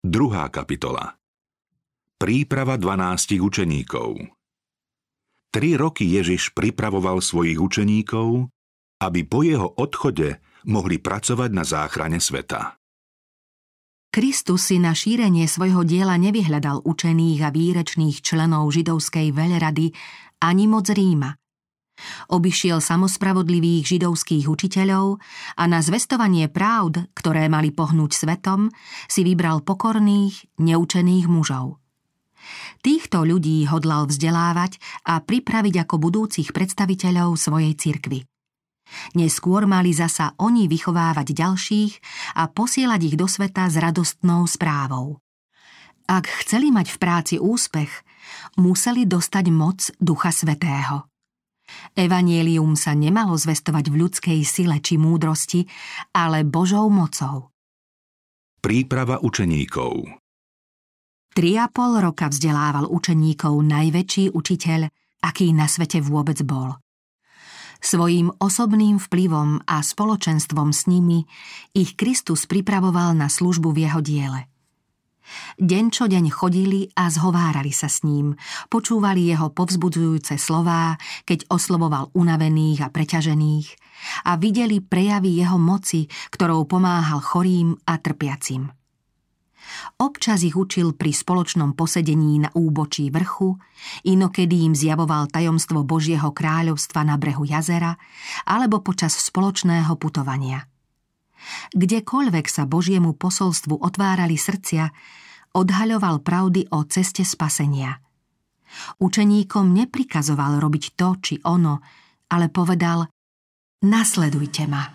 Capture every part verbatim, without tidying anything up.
Druhá kapitola. Príprava dvanástich učeníkov. Tri roky Ježiš pripravoval svojich učeníkov, aby po jeho odchode mohli pracovať na záchrane sveta. Kristus si na šírenie svojho diela nevyhľadal učených a výrečných členov židovskej veľrady ani moc Ríma. Obišiel samospravodlivých židovských učiteľov a na zvestovanie pravd, ktoré mali pohnúť svetom, si vybral pokorných, neučených mužov. Týchto ľudí hodlal vzdelávať a pripraviť ako budúcich predstaviteľov svojej cirkvi. Neskôr mali zasa oni vychovávať ďalších a posielať ich do sveta s radostnou správou. Ak chceli mať v práci úspech, museli dostať moc Ducha Svätého. Evanjelium sa nemalo zvestovať v ľudskej sile či múdrosti, ale Božou mocou. Príprava učeníkov. Tri a pol roka vzdelával učeníkov najväčší učiteľ, aký na svete vôbec bol. Svojím osobným vplyvom a spoločenstvom s nimi ich Kristus pripravoval na službu v jeho diele. Deň čo deň chodili a zhovárali sa s ním, počúvali jeho povzbudzujúce slová, keď oslovoval unavených a preťažených, a videli prejavy jeho moci, ktorou pomáhal chorým a trpiacim. Občas ich učil pri spoločnom posedení na úbočí vrchu, inokedy im zjavoval tajomstvo Božieho kráľovstva na brehu jazera alebo počas spoločného putovania. Kdekoľvek sa Božiemu posolstvu otvárali srdcia, odhaľoval pravdy o ceste spasenia. Učeníkom neprikazoval robiť to či ono, ale povedal: nasledujte ma.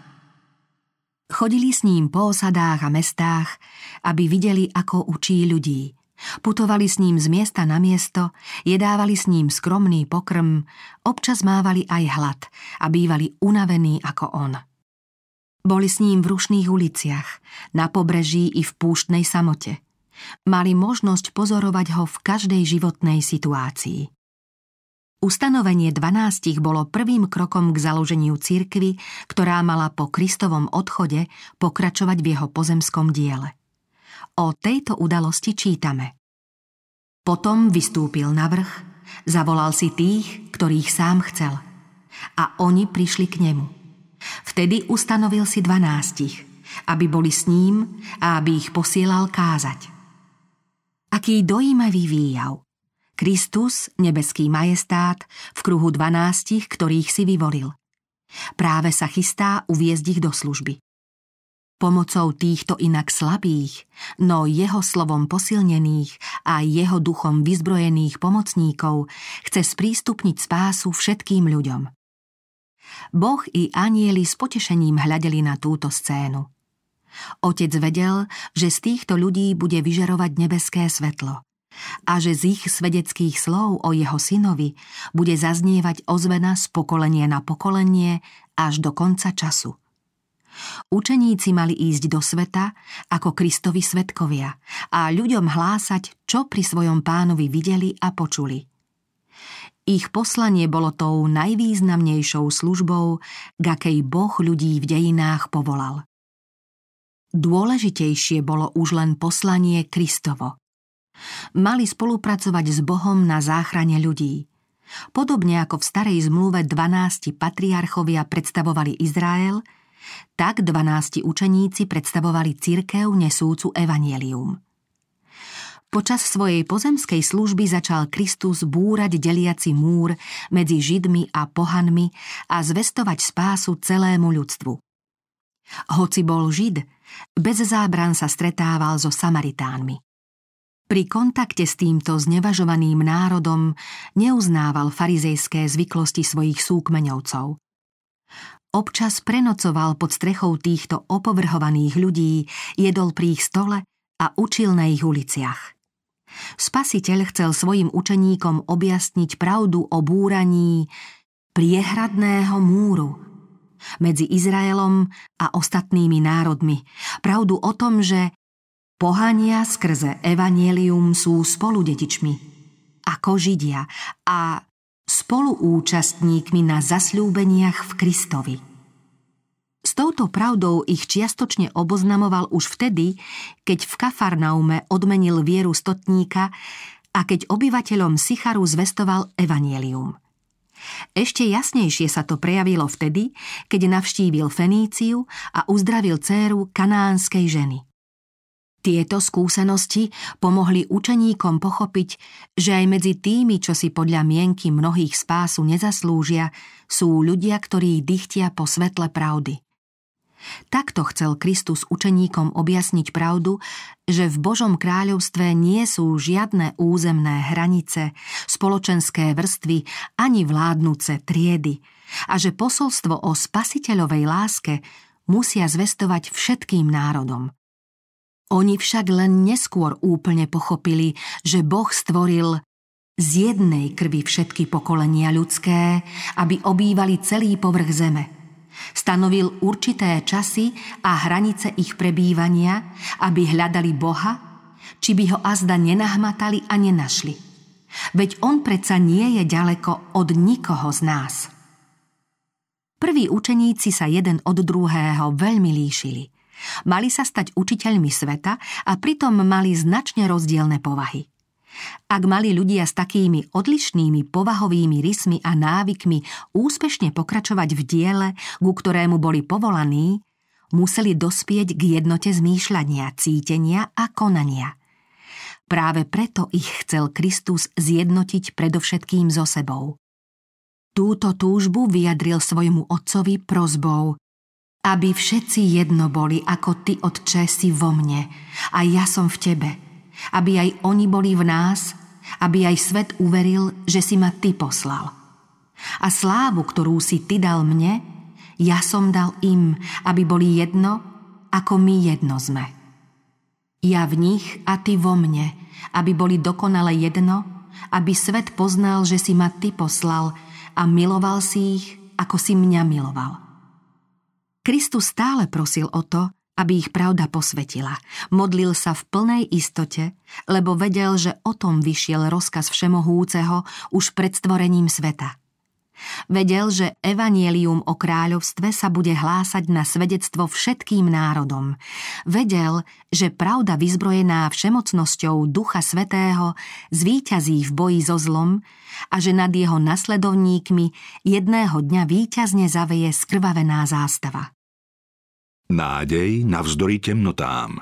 Chodili s ním po osadách a mestách, aby videli, ako učí ľudí. Putovali s ním z miesta na miesto, jedávali s ním skromný pokrm, občas mávali aj hlad a bývali unavení ako on. Boli s ním v rušných uliciach, na pobreží i v púštnej samote. Mali možnosť pozorovať ho v každej životnej situácii. Ustanovenie dvanástich bolo prvým krokom k založeniu cirkvi, ktorá mala po Kristovom odchode pokračovať v jeho pozemskom diele. O tejto udalosti čítame: Potom vystúpil na vrch, zavolal si tých, ktorých sám chcel, a oni prišli k nemu. Vtedy ustanovil si dvanástich, aby boli s ním a aby ich posielal kázať. Aký dojímavý výjav! Kristus, nebeský majestát, v kruhu dvanástich, ktorých si vyvolil. Práve sa chystá uviesť ich do služby. Pomocou týchto inak slabých, no jeho slovom posilnených a jeho duchom vyzbrojených pomocníkov chce sprístupniť spásu všetkým ľuďom. Boh i anjeli s potešením hľadeli na túto scénu. Otec vedel, že z týchto ľudí bude vyžarovať nebeské svetlo a že z ich svedeckých slov o jeho synovi bude zaznievať ozvena z pokolenia na pokolenie až do konca času. Učeníci mali ísť do sveta ako Kristovi svedkovia a ľuďom hlásať, čo pri svojom pánovi videli a počuli. Ich poslanie bolo tou najvýznamnejšou službou, k akej Boh ľudí v dejinách povolal. Dôležitejšie bolo už len poslanie Kristovo. Mali spolupracovať s Bohom na záchrane ľudí. Podobne ako v starej zmluve dvanásti patriarchovia predstavovali Izrael, tak dvanásti učeníci predstavovali cirkev nesúcu evanjelium. Počas svojej pozemskej služby začal Kristus búrať deliaci múr medzi Židmi a pohanmi a zvestovať spásu celému ľudstvu. Hoci bol Žid, bez zábran sa stretával so Samaritánmi. Pri kontakte s týmto znevažovaným národom neuznával farizejské zvyklosti svojich súkmeňovcov. Občas prenocoval pod strechou týchto opovrhovaných ľudí, jedol pri ich stole a učil na ich uliciach. Spasiteľ chcel svojim učeníkom objasniť pravdu o búraní priehradného múru medzi Izraelom a ostatnými národmi. Pravdu o tom, že pohania skrze evanjelium sú spoludetičmi, ako Židia, a spoluúčastníkmi na zasľúbeniach v Kristovi. S touto pravdou ich čiastočne oboznamoval už vtedy, keď v Kafarnaume odmenil vieru stotníka a keď obyvateľom Sycharu zvestoval evanjelium. Ešte jasnejšie sa to prejavilo vtedy, keď navštívil Feníciu a uzdravil dcéru kanánskej ženy. Tieto skúsenosti pomohli učeníkom pochopiť, že aj medzi tými, čo si podľa mienky mnohých spásu nezaslúžia, sú ľudia, ktorí dychtia po svetle pravdy. Takto chcel Kristus učeníkom objasniť pravdu, že v Božom kráľovstve nie sú žiadne územné hranice, spoločenské vrstvy ani vládnuce triedy a že posolstvo o spasiteľovej láske musia zvestovať všetkým národom. Oni však len neskôr úplne pochopili, že Boh stvoril z jednej krvi všetky pokolenia ľudské, aby obývali celý povrch zeme. Stanovil určité časy a hranice ich prebývania, aby hľadali Boha, či by ho azda nenahmatali a nenašli. Veď on predsa nie je ďaleko od nikoho z nás. Prví učeníci sa jeden od druhého veľmi líšili. Mali sa stať učiteľmi sveta a pritom mali značne rozdielne povahy. Ak mali ľudia s takými odlišnými povahovými rysmi a návykmi úspešne pokračovať v diele, ku ktorému boli povolaní, museli dospieť k jednote zmýšľania, cítenia a konania. Práve preto ich chcel Kristus zjednotiť predovšetkým so sebou. Túto túžbu vyjadril svojmu otcovi prosbou: aby všetci jedno boli, ako ty, Otče, si vo mne a ja som v tebe, aby aj oni boli v nás, aby aj svet uveril, že si ma ty poslal. A slávu, ktorú si ty dal mne, ja som dal im, aby boli jedno, ako my jedno sme. Ja v nich a ty vo mne, aby boli dokonale jedno, aby svet poznal, že si ma ty poslal a miloval si ich, ako si mňa miloval. Kristus stále prosil o to, aby ich pravda posvetila. Modlil sa v plnej istote, lebo vedel, že o tom vyšiel rozkaz Všemohúceho už pred stvorením sveta. Vedel, že evanjelium o kráľovstve sa bude hlásať na svedectvo všetkým národom. Vedel, že pravda vyzbrojená všemocnosťou Ducha Svätého zvíťazí v boji so zlom a že nad jeho nasledovníkmi jedného dňa víťazne zaveje skrvavená zástava. Nádej navzdory temnotám.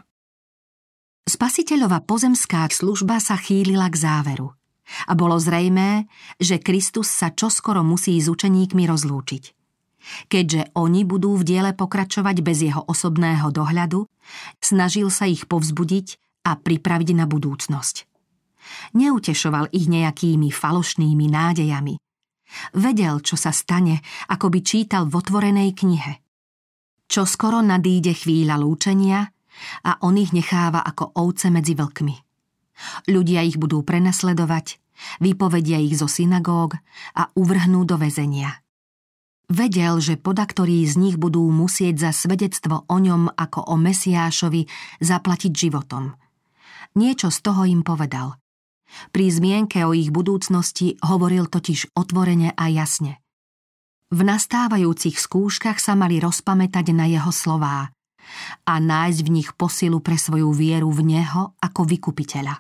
Spasiteľova pozemská služba sa chýlila k záveru. A bolo zrejmé, že Kristus sa čoskoro musí s učeníkmi rozlúčiť. Keďže oni budú v diele pokračovať bez jeho osobného dohľadu, snažil sa ich povzbudiť a pripraviť na budúcnosť. Neutešoval ich nejakými falošnými nádejami. Vedel, čo sa stane, ako by čítal v otvorenej knihe. Čoskoro nadíde chvíľa lúčenia a on ich necháva ako ovce medzi vlkmi. Ľudia ich budú prenasledovať, vypovedia ich zo synagóg a uvrhnú do väzenia. Vedel, že podaktorí z nich budú musieť za svedectvo o ňom ako o Mesiášovi zaplatiť životom. Niečo z toho im povedal. Pri zmienke o ich budúcnosti hovoril totiž otvorene a jasne. V nastávajúcich skúškach sa mali rozpamätať na jeho slová a nájsť v nich posilu pre svoju vieru v neho ako vykupiteľa.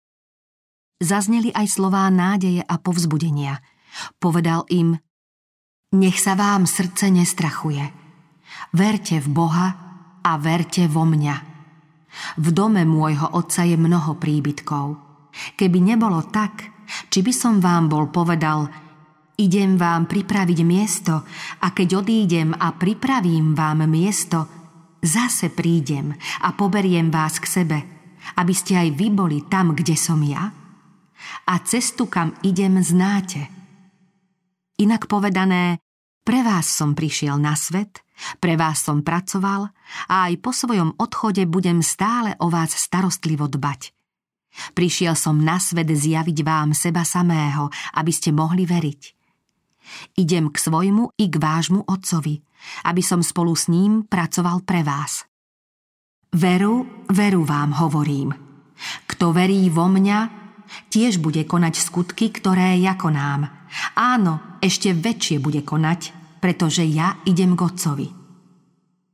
Zazneli aj slová nádeje a povzbudenia. Povedal im: nech sa vám srdce nestrachuje. Verte v Boha a verte vo mňa. V dome môjho otca je mnoho príbytkov. Keby nebolo tak, či by som vám bol povedal: idem vám pripraviť miesto a keď odídem a pripravím vám miesto, zase prídem a poberiem vás k sebe, aby ste aj vy boli tam, kde som ja. A cestu, kam idem, znáte. Inak povedané, pre vás som prišiel na svet, pre vás som pracoval a aj po svojom odchode budem stále o vás starostlivo dbať. Prišiel som na svet zjaviť vám seba samého, aby ste mohli veriť. Idem k svojmu i k vášmu otcovi, aby som spolu s ním pracoval pre vás. Veru, veru vám hovorím. Kto verí vo mňa, tiež bude konať skutky, ktoré ja konám. Áno, ešte väčšie bude konať, pretože ja idem k otcovi.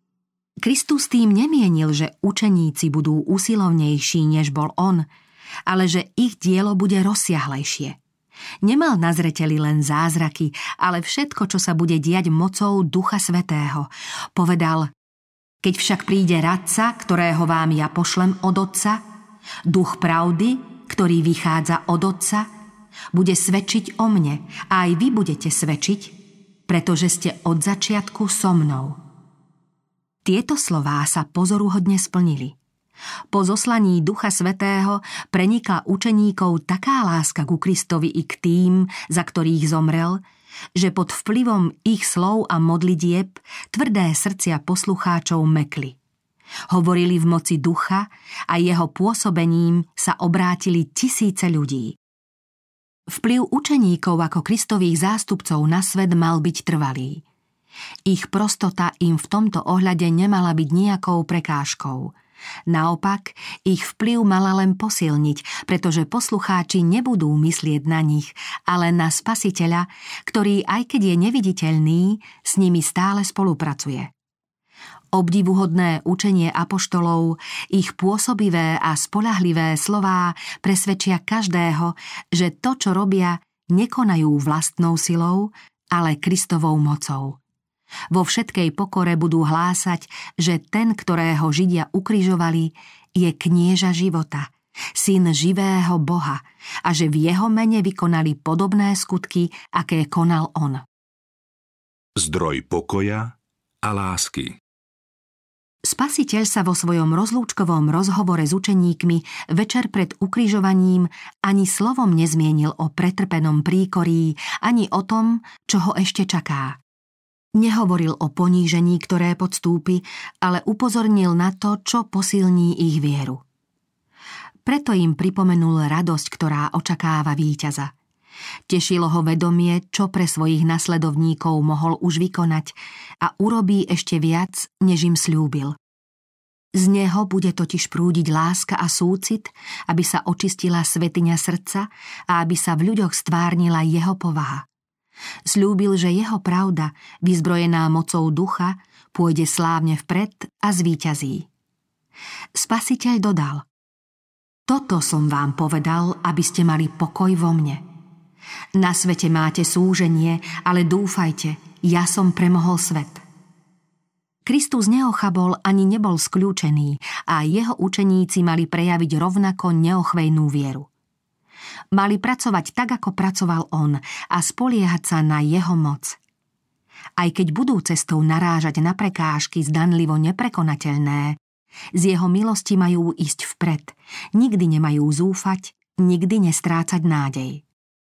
Kristus tým nemienil, že učeníci budú usilovnejší, než bol on, ale že ich dielo bude rozsiahlejšie. Nemal na zreteli len zázraky, ale všetko, čo sa bude diať mocou Ducha Svätého. Povedal: keď však príde radca, ktorého vám ja pošlem od Otca, Duch pravdy, ktorý vychádza od Otca, bude svedčiť o mne a aj vy budete svedčiť, pretože ste od začiatku so mnou. Tieto slová sa pozoruhodne splnili. Po zoslaní Ducha Svätého prenikla učeníkov taká láska ku Kristovi i k tým, za ktorých zomrel, že pod vplyvom ich slov a modlitieb tvrdé srdcia poslucháčov mekli. Hovorili v moci Ducha a jeho pôsobením sa obrátili tisíce ľudí. Vplyv učeníkov ako Kristových zástupcov na svet mal byť trvalý. Ich prostota im v tomto ohľade nemala byť nejakou prekážkou. Naopak, ich vplyv mala len posilniť, pretože poslucháči nebudú myslieť na nich, ale na Spasiteľa, ktorý, aj keď je neviditeľný, s nimi stále spolupracuje. Obdivuhodné učenie apoštolov, ich pôsobivé a spoľahlivé slová presvedčia každého, že to, čo robia, nekonajú vlastnou silou, ale Kristovou mocou. Vo všetkej pokore budú hlásať, že ten, ktorého Židia ukrižovali, je knieža života, syn živého Boha, a že v jeho mene vykonali podobné skutky, aké konal on. Zdroj pokoja a lásky. Spasiteľ sa vo svojom rozlúčkovom rozhovore s učeníkmi večer pred ukrižovaním ani slovom nezmienil o pretrpenom príkorí, ani o tom, čo ho ešte čaká. Nehovoril o ponížení, ktoré podstúpi, ale upozornil na to, čo posilní ich vieru. Preto im pripomenul radosť, ktorá očakáva víťaza. Tešilo ho vedomie, čo pre svojich nasledovníkov mohol už vykonať a urobí ešte viac, než im sľúbil. Z neho bude totiž prúdiť láska a súcit, aby sa očistila svätyňa srdca a aby sa v ľuďoch stvárnila jeho povaha. Sľúbil, že jeho pravda, vyzbrojená mocou Ducha, pôjde slávne vpred a zvíťazí. Spasiteľ dodal: Toto som vám povedal, aby ste mali pokoj vo mne. Na svete máte súženie, ale dúfajte, ja som premohol svet. Kristus neochabol ani nebol skľúčený a jeho učeníci mali prejaviť rovnako neochvejnú vieru. Mali pracovať tak, ako pracoval on, a spoliehať sa na jeho moc. Aj keď budú cestou narážať na prekážky zdanlivo neprekonateľné, z jeho milosti majú ísť vpred, nikdy nemajú zúfať, nikdy nestrácať nádej.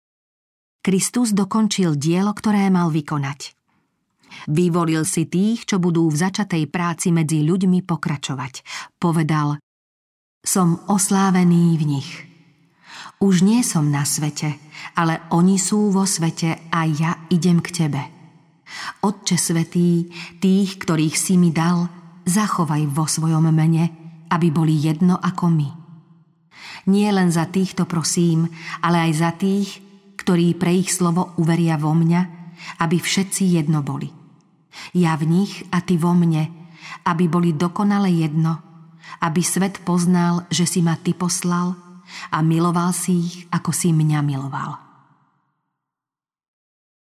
Kristus dokončil dielo, ktoré mal vykonať. Vyvolil si tých, čo budú v začatej práci medzi ľuďmi pokračovať. Povedal: Som oslávený v nich. Už nie som na svete, ale oni sú vo svete a ja idem k tebe. Otče svätý, tých, ktorých si mi dal, zachovaj vo svojom mene, aby boli jedno ako my. Nie len za týchto prosím, ale aj za tých, ktorí pre ich slovo uveria vo mňa, aby všetci jedno boli. Ja v nich a ty vo mne, aby boli dokonale jedno, aby svet poznal, že si ma ty poslal a miloval si ich, ako si mňa miloval.